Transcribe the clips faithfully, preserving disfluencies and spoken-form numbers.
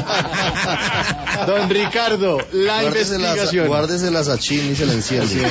Don Ricardo, la Guárdese investigación. Las, guárdese las achín y se la enciende.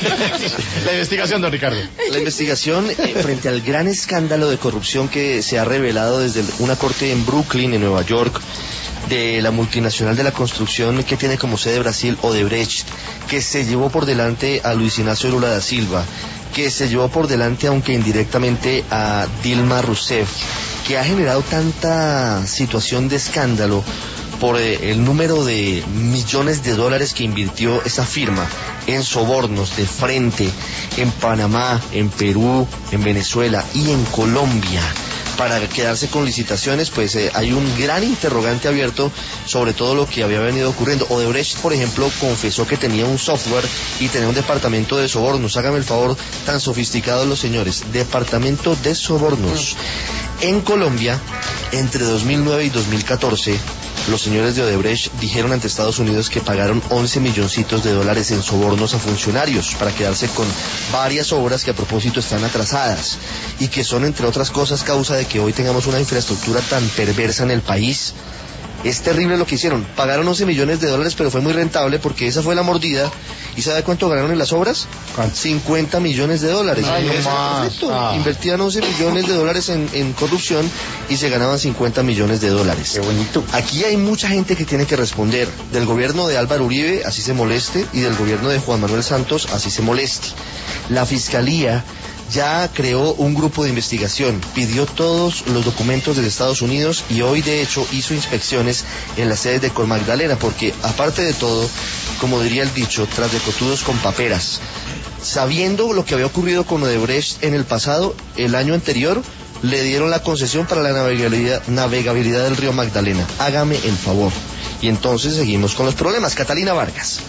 La investigación, don Ricardo. La investigación eh, frente al gran escándalo de corrupción que se ha revelado desde una corte en Brooklyn, en Nueva York, de la multinacional de la construcción que tiene como sede Brasil, Odebrecht, que se llevó por delante a Luis Ignacio Lula da Silva, que se llevó por delante, aunque indirectamente, a Dilma Rousseff, que ha generado tanta situación de escándalo por eh, el número de millones de dólares que invirtió esa firma en sobornos de frente, en Panamá, en Perú, en Venezuela y en Colombia, para quedarse con licitaciones. Pues eh, hay un gran interrogante abierto sobre todo lo que había venido ocurriendo. Odebrecht, por ejemplo, confesó que tenía un software y tenía un departamento de sobornos. Hágame el favor, tan sofisticados los señores. Departamento de sobornos. En Colombia, entre dos mil nueve y dos mil catorce, los señores de Odebrecht dijeron ante Estados Unidos que pagaron once milloncitos de dólares en sobornos a funcionarios para quedarse con varias obras que a propósito están atrasadas y que son, entre otras cosas, causa de que hoy tengamos una infraestructura tan perversa en el país. Es terrible lo que hicieron. Pagaron once millones de dólares, pero fue muy rentable porque esa fue la mordida. ¿Y sabe cuánto ganaron en las obras? ¿Cuánto? cincuenta millones de dólares. Ay, Eso no es perfecto. ah. Invertían once millones de dólares en, en corrupción y se ganaban cincuenta millones de dólares. Qué bonito. Aquí hay mucha gente que tiene que responder. Del gobierno de Álvaro Uribe, así se moleste, y del gobierno de Juan Manuel Santos, así se moleste. La Fiscalía ya creó un grupo de investigación, pidió todos los documentos de Estados Unidos y hoy de hecho hizo inspecciones en las sedes de Colmagdalena, porque aparte de todo, como diría el dicho, tras de cotudos con paperas. Sabiendo lo que había ocurrido con Odebrecht en el pasado, el año anterior, le dieron la concesión para la navegabilidad, navegabilidad del río Magdalena. Hágame el favor. Y entonces seguimos con los problemas. Catalina Vargas.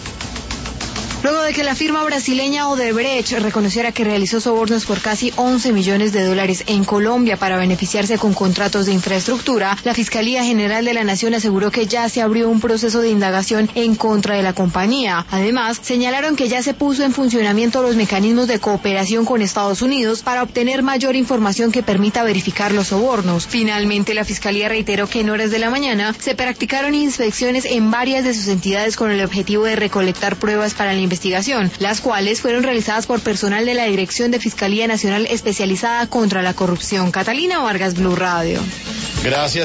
Luego de que la firma brasileña Odebrecht reconociera que realizó sobornos por casi once millones de dólares en Colombia para beneficiarse con contratos de infraestructura, la Fiscalía General de la Nación aseguró que ya se abrió un proceso de indagación en contra de la compañía. Además, señalaron que ya se puso en funcionamiento los mecanismos de cooperación con Estados Unidos para obtener mayor información que permita verificar los sobornos. Finalmente, la Fiscalía reiteró que en horas de la mañana se practicaron inspecciones en varias de sus entidades con el objetivo de recolectar pruebas para la investigación, las cuales fueron realizadas por personal de la Dirección de Fiscalía Nacional especializada contra la corrupción. Catalina Vargas, Blue Radio. Gracias.